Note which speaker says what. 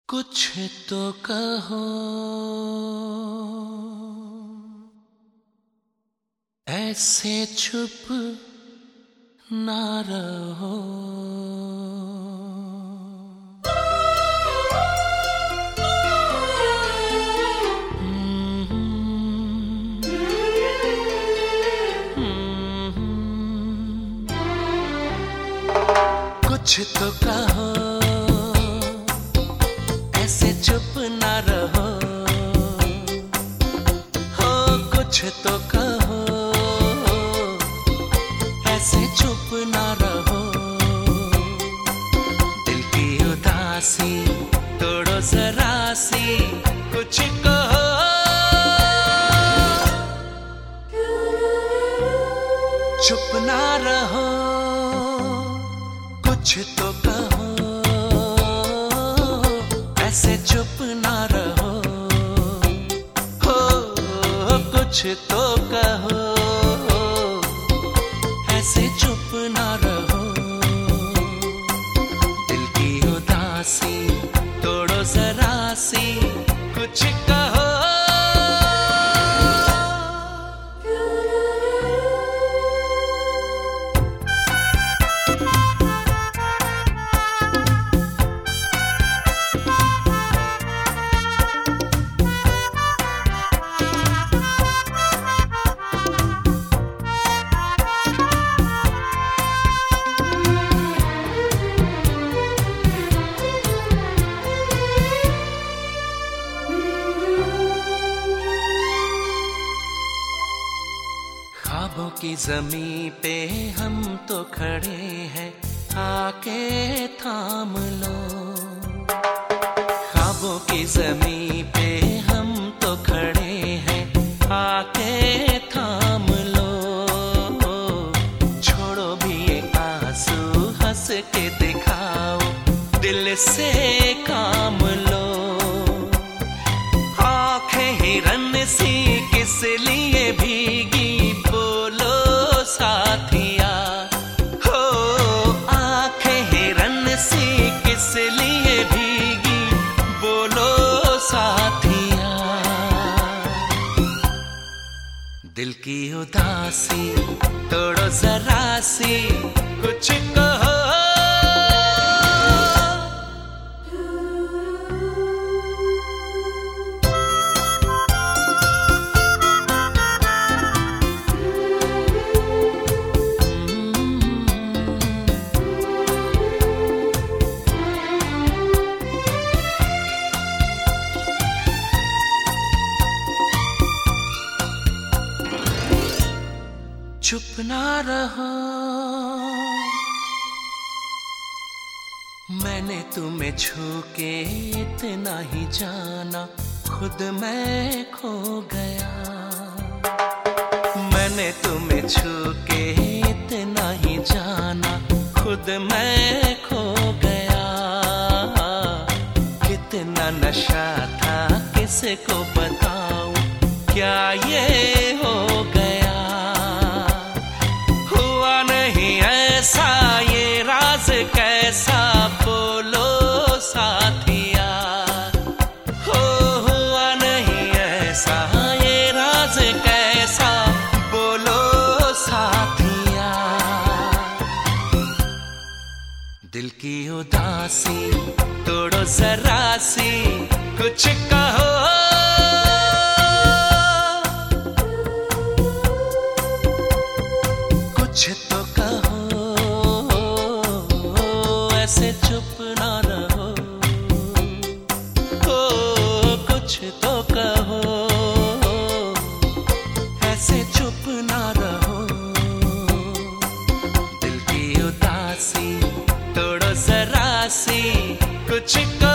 Speaker 1: कुछ तो कहो, ऐसे चुप ना रहो। कुछ तो कहो, ऐसे चुप ना रहो। हो कुछ तो कहो, ऐसे चुप ना रहो। दिल की उदासी तोड़ो जरा सी, कुछ कहो। चुप ना रहो, कुछ तो कहो, ऐसे चुप ना रहो। हो कुछ तो कहो, ऐसे चुप ना रहो। दिल की उदासी तोड़ो जरा सी, कुछ कहो। ख्वाबों की ज़मीं पे हम तो खड़े हैं, आके थाम लो। ख्वाबों की ज़मीं पे हम तो खड़े हैं, आके थाम लो। छोड़ो भी ये आंसू, हंस के दिखाओ, दिल से काम लो। आंखें हिरन सी किस लिए भीगी, साथिया। हो आंखें हिरन सी किस लिए भीगी, बोलो साथिया। दिल की उदासी तोड़ो जरा सी, कुछ कहो। चुप ना रहो, मैंने तुम्हें छू के इतना ही जाना, खुद मैं खो गया। मैंने तुम्हें छू के इतना ही जाना, खुद मैं खो गया। कितना नशा था किसको बताऊं, क्या ये हो गया। ऐसा ये राज कैसा, बोलो साथिया। हो हुआ नहीं ऐसा ये राज कैसा, बोलो साथिया। दिल की उदासी तोड़ो जरा सी, कुछ कहो। कुछ तो कहो, ऐसे चुप ना रहो। हो कुछ तो कहो, ऐसे चुप ना रहो। दिल की उदासी तोड़ो जरा सी, कुछ कहो।